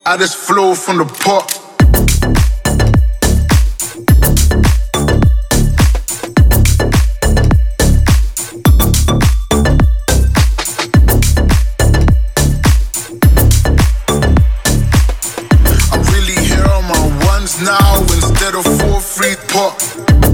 I just flow from the pot. I'm really here on my ones now instead of 4-3 pot.